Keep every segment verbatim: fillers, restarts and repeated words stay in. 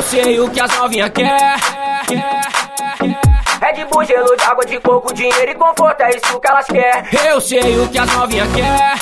Eu sei o que as novinha quer. Red Bull, gelo de água de coco, dinheiro e conforto, é isso que elas quer. Eu sei o que as novinha quer.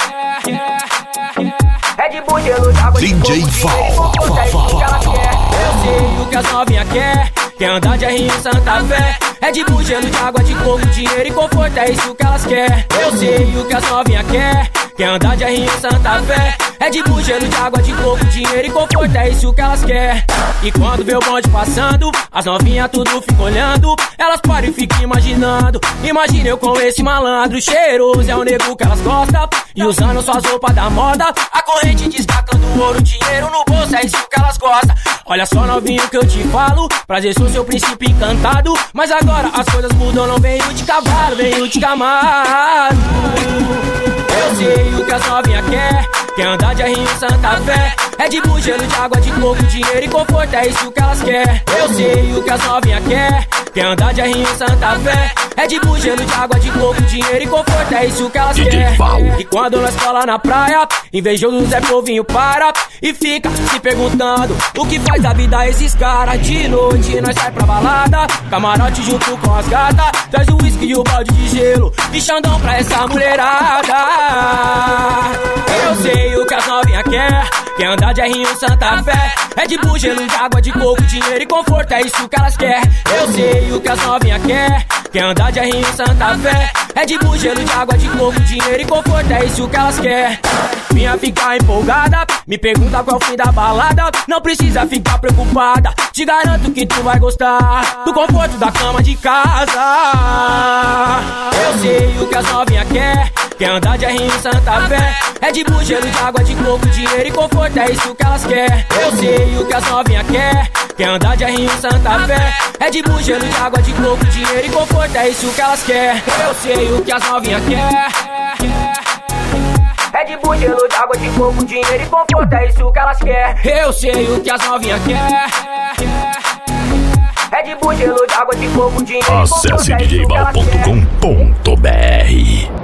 Red Bull, gelo de água de coco, dinheiro e conforto, é isso que elas quer. Eu sei o que as novinha quer. Quer andar de R em Santa Fé. Red Bull, gelo de água de coco, dinheiro e conforto, é isso que elas quer. Eu sei o que as novinha quer. Quer andar de R em Santa Fé. Red Bull, gelo de água de coco, dinheiro e conforto, é isso que elas quer. E quando vê o bonde passando, as novinhas tudo ficam olhando. Elas param e ficam imaginando. Imagina eu com esse malandro cheiroso, é o nego que elas gostam. E usando suas roupas da moda, a corrente destacando o ouro, dinheiro no bolso, é isso que elas gostam. Olha só, novinho, que eu te falo, prazer, sou seu príncipe encantado. Mas agora as coisas mudam, não venho de cavalo, venho de camaro. Eu sei o que as novinha quer. Quer andar de R em Santa Fé. Red Bull, gelo de água de coco, dinheiro e conforto, é isso que elas quer. Eu sei o que as novinha quer. Quer andar de R em Santa Fé. Red Bull, gelo de água de coco, dinheiro e conforto, é isso que elas quer. E quando nós cola na praia, invejoso Zé Povinho para e fica se perguntando o que faz da vida esses caras. De noite nós sai pra balada, camarote junto com as gatas, traz o uísque e o balde de gelo e Xandão pra essa mulherada. Eu sei o que as novinha quer. Quer andar de R em Santa Fé. Red Bull, gelo de água de coco, dinheiro e conforto, é isso que elas quer. Eu sei o que as novinha quer. Quer andar de R em Santa Fé. Red Bull, gelo de água de coco, dinheiro e conforto, é isso que elas quer. Minha fica empolgada, me pergunta qual é o fim da balada. Não precisa ficar preocupada, te garanto que tu vai gostar do conforto da cama de casa. Eu sei o que as novinha quer. Quer andar de R em Santa Fé. Red Bull, gelo de água de coco, dinheiro e conforto, é isso que elas quer. Eu sei o que as novinha quer. Quer andar de R em Santa Fé. Red Bull, gelo de água de coco, dinheiro e conforto, é isso que elas quer. Eu sei o que as novinha quer. Red Bull, gelo de água de coco, dinheiro e conforto, é isso que elas quer. Eu sei o que as novinha quer. Red Bull, gelo de água de coco, dinheiro e conforto, Acesse é D J isso que Val elas ponto quer. com ponto B R.